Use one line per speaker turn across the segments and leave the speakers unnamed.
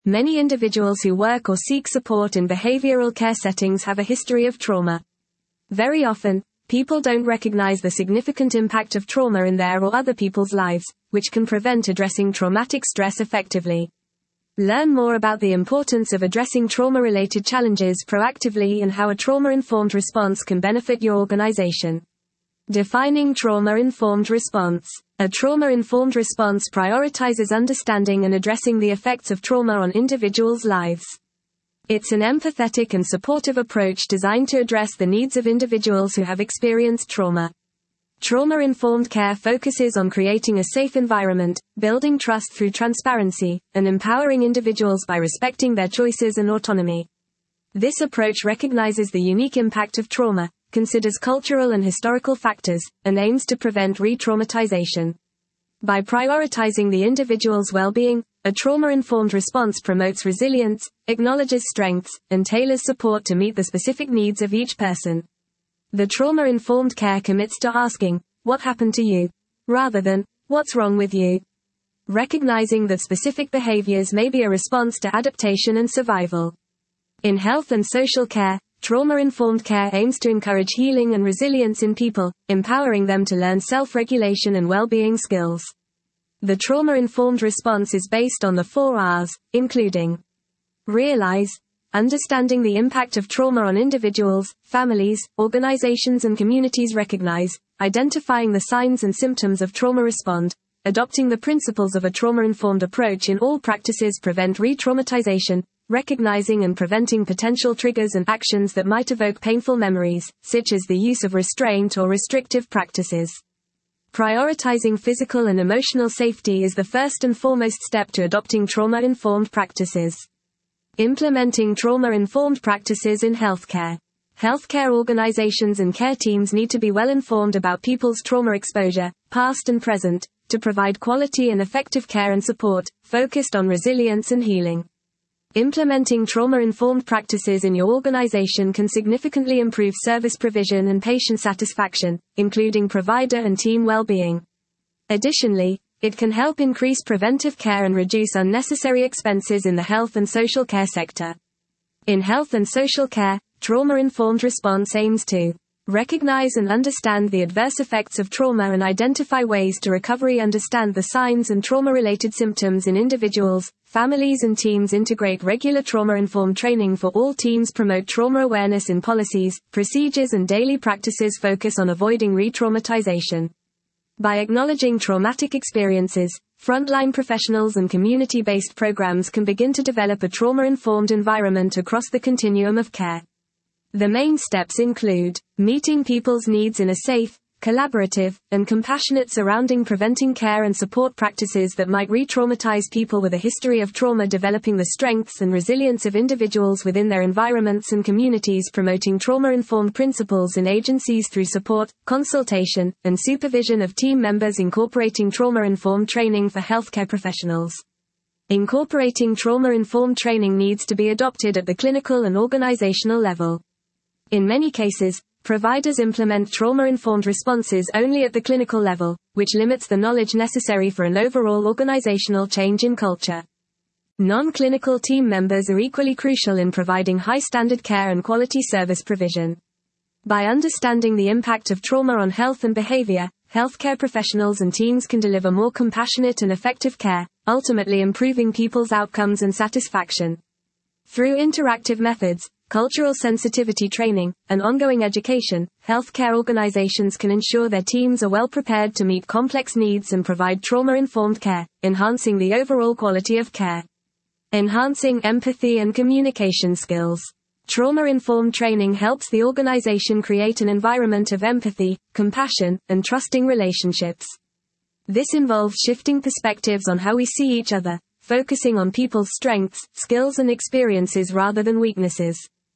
Many individuals who work or seek support in behavioral care settings have a history of trauma. Very often, people don't recognize the significant impact of trauma in their or other people's lives, which can prevent addressing traumatic stress effectively. Learn more about the importance of addressing trauma-related challenges proactively and how a trauma-informed response can benefit your organization. Defining trauma-informed response. A trauma-informed response prioritizes understanding and addressing the effects of trauma on individuals' lives. It's an empathetic and supportive approach designed to address the needs of individuals who have experienced trauma. Trauma-informed care focuses on creating a safe environment, building trust through transparency, and empowering individuals by respecting their choices and autonomy. This approach recognizes the unique impact of trauma, considers cultural and historical factors, and aims to prevent re-traumatization. By prioritizing the individual's well-being, a trauma-informed response promotes resilience, acknowledges strengths, and tailors support to meet the specific needs of each person. The trauma-informed care commits to asking, "What happened to you?" rather than, "What's wrong with you?" Recognizing that specific behaviors may be a response to adaptation and survival. In health and social care, trauma-informed care aims to encourage healing and resilience in people, empowering them to learn self-regulation and well-being skills. The trauma-informed response is based on the 4 R's, including realize, understanding the impact of trauma on individuals, families, organizations and communities. Recognize, identifying the signs and symptoms of trauma. Respond, adopting the principles of a trauma-informed approach in all practices. Prevent re-traumatization, recognizing and preventing potential triggers and actions that might evoke painful memories, such as the use of restraint or restrictive practices. Prioritizing physical and emotional safety is the first and foremost step to adopting trauma-informed practices. Implementing trauma-informed practices in healthcare. Healthcare organizations and care teams need to be well informed about people's trauma exposure, past and present, to provide quality and effective care and support, focused on resilience and healing. Implementing trauma-informed practices in your organization can significantly improve service provision and patient satisfaction, including provider and team well-being. Additionally, it can help increase preventive care and reduce unnecessary expenses in the health and social care sector. In health and social care, trauma-informed response aims to recognize and understand the adverse effects of trauma and identify ways to recovery. Understand the signs and trauma-related symptoms in individuals, families and teams. Integrate regular trauma-informed training for all teams. Promote trauma awareness in policies, procedures and daily practices. Focus on avoiding re-traumatization. By acknowledging traumatic experiences, frontline professionals and community-based programs can begin to develop a trauma-informed environment across the continuum of care. The main steps include meeting people's needs in a safe, collaborative, and compassionate surrounding. Preventing care and support practices that might re-traumatize people with a history of trauma. Developing the strengths and resilience of individuals within their environments and communities. Promoting trauma-informed principles in agencies through support, consultation, and supervision of team members. Incorporating trauma-informed training for healthcare professionals. Incorporating trauma-informed training needs to be adopted at the clinical and organizational level. In many cases, providers implement trauma-informed responses only at the clinical level, which limits the knowledge necessary for an overall organizational change in culture. Non-clinical team members are equally crucial in providing high-standard care and quality service provision. By understanding the impact of trauma on health and behavior, healthcare professionals and teams can deliver more compassionate and effective care, ultimately improving people's outcomes and satisfaction. Through interactive methods, cultural sensitivity training, and ongoing education, healthcare organizations can ensure their teams are well prepared to meet complex needs and provide trauma-informed care, enhancing the overall quality of care. Enhancing empathy and communication skills. Trauma-informed training helps the organization create an environment of empathy, compassion, and trusting relationships. This involves shifting perspectives on how we see each other, focusing on people's strengths, skills and experiences rather than weaknesses.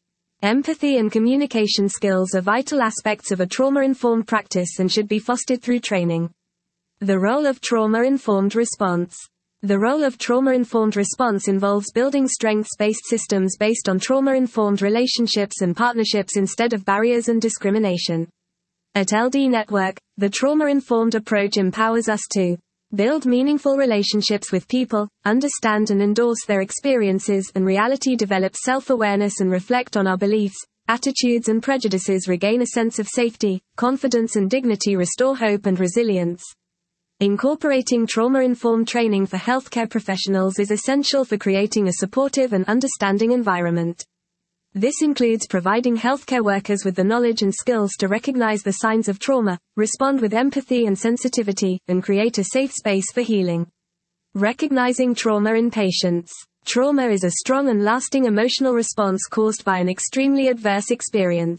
Empathy and communication skills are vital aspects of a trauma-informed practice and should be fostered through training. The role of trauma-informed response. The role of trauma-informed response involves building strengths-based systems based on trauma-informed relationships and partnerships instead of barriers and discrimination. At LD Network, the trauma-informed approach empowers us to Build meaningful relationships with people, understand and endorse their experiences and reality, develop self-awareness and reflect on our beliefs, attitudes and prejudices, regain a sense of safety, confidence and dignity, restore hope and resilience. Incorporating trauma-informed training for healthcare professionals is essential for creating a supportive and understanding environment. This includes providing healthcare workers with the knowledge and skills to recognize the signs of trauma, respond with empathy and sensitivity, and create a safe space for healing. Recognizing trauma in patients. Trauma is a strong and lasting emotional response caused by an extremely adverse experience.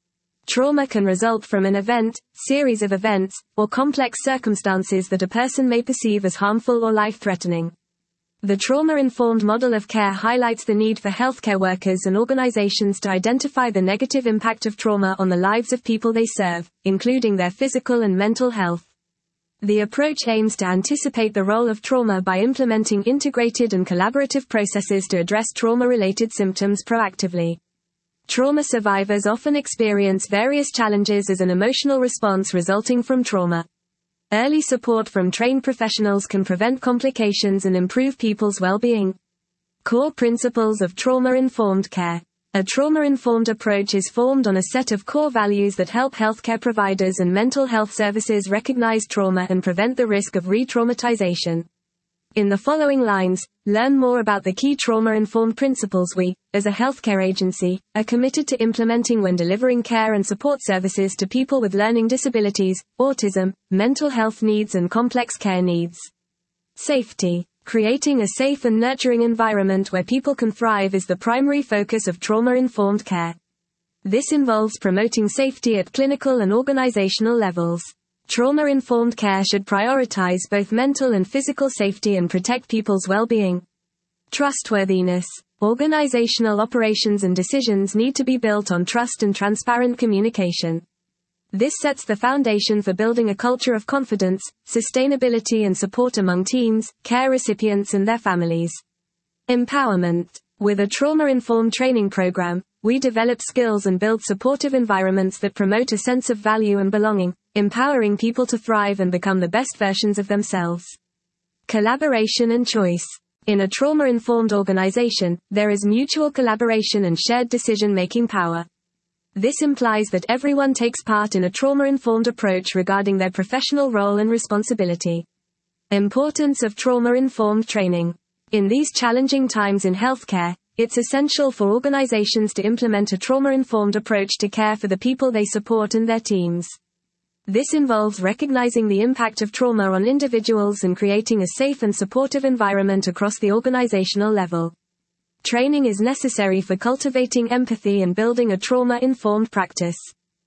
Trauma can result from an event, series of events, or complex circumstances that a person may perceive as harmful or life-threatening. The trauma-informed model of care highlights the need for healthcare workers and organizations to identify the negative impact of trauma on the lives of people they serve, including their physical and mental health. The approach aims to anticipate the role of trauma by implementing integrated and collaborative processes to address trauma-related symptoms proactively. Trauma survivors often experience various challenges as an emotional response resulting from trauma. Early support from trained professionals can prevent complications and improve people's well-being. Core principles of trauma-informed care. A trauma-informed approach is formed on a set of core values that help healthcare providers and mental health services recognize trauma and prevent the risk of re-traumatization. In the following lines, learn more about the key trauma-informed principles we, as a healthcare agency, are committed to implementing when delivering care and support services to people with learning disabilities, autism, mental health needs and complex care needs. Safety. Creating a safe and nurturing environment where people can thrive is the primary focus of trauma-informed care. This involves promoting safety at clinical and organizational levels. Trauma-informed care should prioritize both mental and physical safety and protect people's well-being. Trustworthiness. Organizational operations and decisions need to be built on trust and transparent communication. This sets the foundation for building a culture of confidence, sustainability and support among teams, care recipients and their families. Empowerment. With a trauma-informed training program, we develop skills and build supportive environments that promote a sense of value and belonging, empowering people to thrive and become the best versions of themselves. Collaboration and choice. In a trauma-informed organization, there is mutual collaboration and shared decision-making power. This implies that everyone takes part in a trauma-informed approach regarding their professional role and responsibility. Importance of trauma-informed training. In these challenging times in healthcare, it's essential for organizations to implement a trauma-informed approach to care for the people they support and their teams. This involves recognizing the impact of trauma on individuals and creating a safe and supportive environment across the organizational level. Training is necessary for cultivating empathy and building a trauma-informed practice.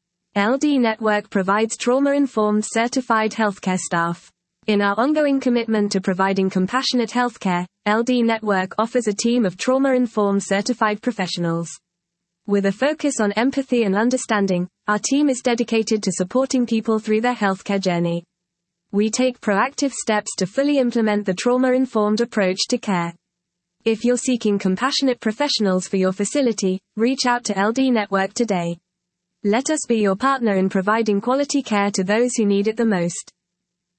LD Network provides trauma-informed certified healthcare staff. In our ongoing commitment to providing compassionate healthcare, LD Network offers a team of trauma-informed certified professionals. With a focus on empathy and understanding, our team is dedicated to supporting people through their healthcare journey. We take proactive steps to fully implement the trauma-informed approach to care. If you're seeking compassionate professionals for your facility, reach out to LD Network today. Let us be your partner in providing quality care to those who need it the most.